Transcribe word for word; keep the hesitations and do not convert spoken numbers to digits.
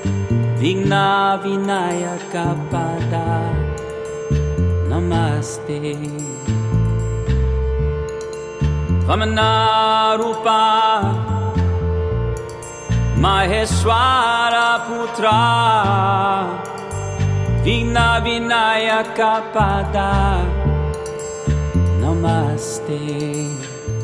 Vigna Vinayaka Pada Namaste. Vamana Rupa Maheshwara Putra Vigna Vinayaka Pada Namaste.